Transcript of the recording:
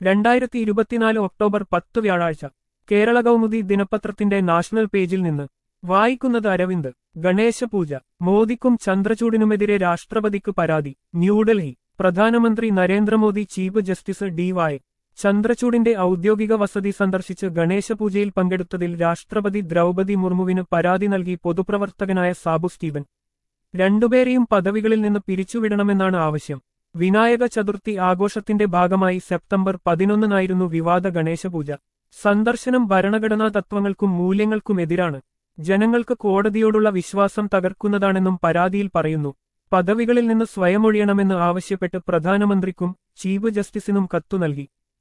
2024 October 10 വ്യാഴാഴ്ച കേരള കൗമുദി ദിനപത്രത്തിന്റെ national പേജിൽ നിന്ന് വായിക്കുന്നത് അരവിന്ദ്. ഗണേശപൂജ മോദിക്കും ചന്ദ്രചൂഡിനുമെതിരെ രാഷ്ട്രപതിക്ക് പരാതി. ന്യൂഡൽഹി പ്രധാനമന്ത്രി നരേന്ദ്രമോദി ചീഫ് ജസ്റ്റിസ് DY ചന്ദ്രചൂഡിന്റെ ഔദ്യോഗിക വസതി സന്ദർശിച്ച് ഗണേശപൂജയിൽ പങ്കെടുത്തതിൽ രാഷ്ട്രപതി ദ്രൗപദി മുർമുവിന് പരാതി നൽകി പൊതുപ്രവർത്തകനായ സാബു സ്റ്റീവൻ. രണ്ടുപേരെയും പദവികളിൽ നിന്ന് പിരിച്ചുവിടണമെന്നാണ് ആവശ്യം. വിനായക ചതുർത്ഥി ആഘോഷത്തിന്റെ ഭാഗമായി സെപ്റ്റംബർ 11-നായിരുന്നു വിവാദ ഗണേശപൂജ. സന്ദർശനം ഭരണഘടനാ തത്വങ്ങൾക്കും മൂല്യങ്ങൾക്കുമെതിരാണ്. ജനങ്ങൾക്ക് കോടതിയോടുള്ള വിശ്വാസം തകർക്കുന്നതാണെന്നും പരാതിയിൽ പറയുന്നു. പദവികളിൽ നിന്ന് സ്വയമൊഴിയണമെന്ന് ആവശ്യപ്പെട്ട് പ്രധാനമന്ത്രിക്കും ചീഫ് ജസ്റ്റിസിനും കത്തു നൽകി.